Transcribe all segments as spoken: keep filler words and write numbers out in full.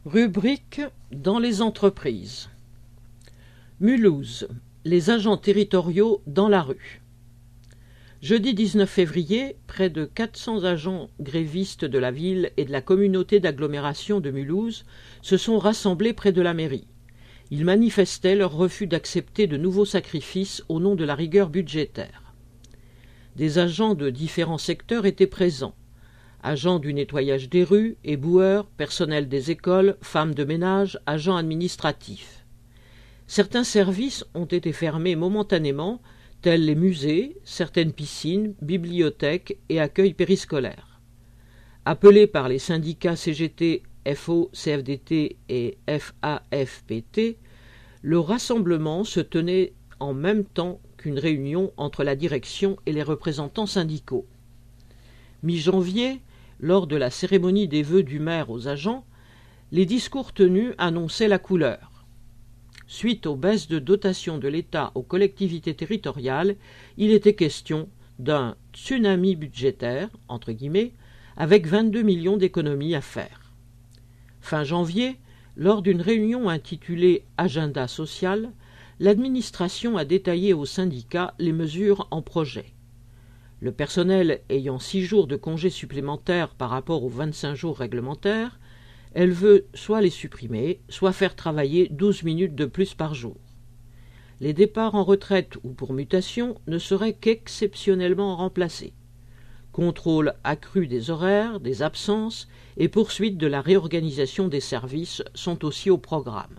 Rubrique dans les entreprises. Mulhouse, les agents territoriaux dans la rue. Jeudi dix-neuf février, près de quatre cents agents grévistes de la ville et de la communauté d'agglomération de Mulhouse se sont rassemblés près de la mairie. Ils manifestaient leur refus d'accepter de nouveaux sacrifices au nom de la rigueur budgétaire. Des agents de différents secteurs étaient présents. Agents du nettoyage des rues, éboueurs, personnel des écoles, femmes de ménage, agents administratifs. Certains services ont été fermés momentanément, tels les musées, certaines piscines, bibliothèques et accueils périscolaires. Appelés par les syndicats C G T, F O, C F D T et F A F P T, le rassemblement se tenait en même temps qu'une réunion entre la direction et les représentants syndicaux. Mi-janvier, lors de la cérémonie des vœux du maire aux agents, les discours tenus annonçaient la couleur. Suite aux baisses de dotation de l'État aux collectivités territoriales, il était question d'un « tsunami budgétaire » entre guillemets, avec vingt-deux millions d'économies à faire. Fin janvier, lors d'une réunion intitulée « Agenda social », l'administration a détaillé aux syndicats les mesures en projet. Le personnel ayant six jours de congés supplémentaires par rapport aux vingt-cinq jours réglementaires, elle veut soit les supprimer, soit faire travailler douze minutes de plus par jour. Les départs en retraite ou pour mutation ne seraient qu'exceptionnellement remplacés. Contrôle accru des horaires, des absences et poursuite de la réorganisation des services sont aussi au programme.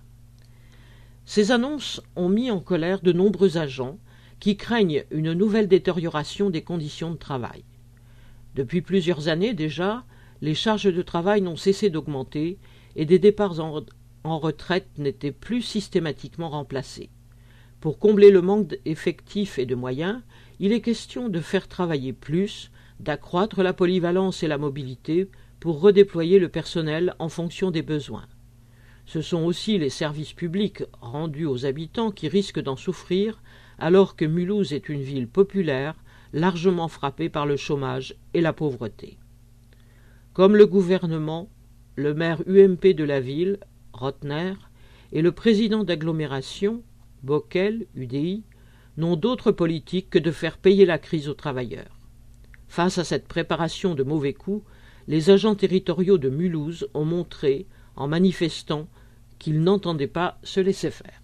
Ces annonces ont mis en colère de nombreux agents qui craignent une nouvelle détérioration des conditions de travail. Depuis plusieurs années déjà, les charges de travail n'ont cessé d'augmenter et des départs en, en retraite n'étaient plus systématiquement remplacés. Pour combler le manque d'effectifs et de moyens, il est question de faire travailler plus, d'accroître la polyvalence et la mobilité pour redéployer le personnel en fonction des besoins. Ce sont aussi les services publics rendus aux habitants qui risquent d'en souffrir, alors que Mulhouse est une ville populaire, largement frappée par le chômage et la pauvreté. Comme le gouvernement, le maire U M P de la ville, Rotner, et le président d'agglomération, Bockel, U D I, n'ont d'autre politique que de faire payer la crise aux travailleurs. Face à cette préparation de mauvais coups, les agents territoriaux de Mulhouse ont montré, en manifestant, qu'ils n'entendaient pas se laisser faire.